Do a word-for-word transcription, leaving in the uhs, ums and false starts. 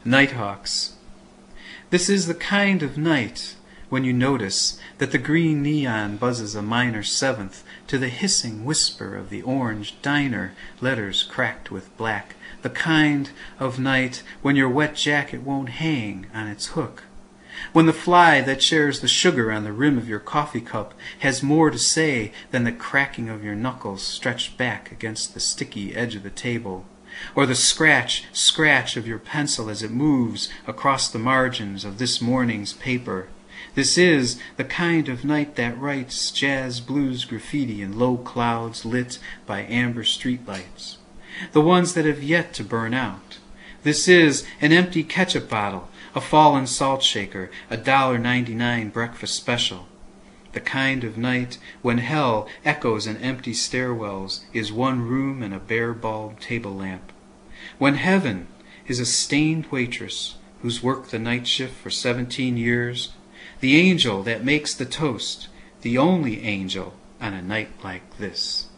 Nighthawks. This is the kind of night when you notice that the green neon buzzes a minor seventh to the hissing whisper of the orange diner letters cracked with black. The kind of night when your wet jacket won't hang on its hook. When the fly that shares the sugar on the rim of your coffee cup has more to say than the cracking of your knuckles stretched back against the sticky edge of the table, or the scratch, scratch of your pencil as it moves across the margins of this morning's paper. This is the kind of night that writes jazz blues graffiti in low clouds lit by amber streetlights, the ones that have yet to burn out. This is an empty ketchup bottle, a fallen salt shaker, a dollar ninety-nine breakfast special. The kind of night when hell echoes in empty stairwells, is one room and a bare bulb table lamp. When heaven is a stained waitress who's worked the night shift for seventeen years, the angel that makes the toast, the only angel on a night like this.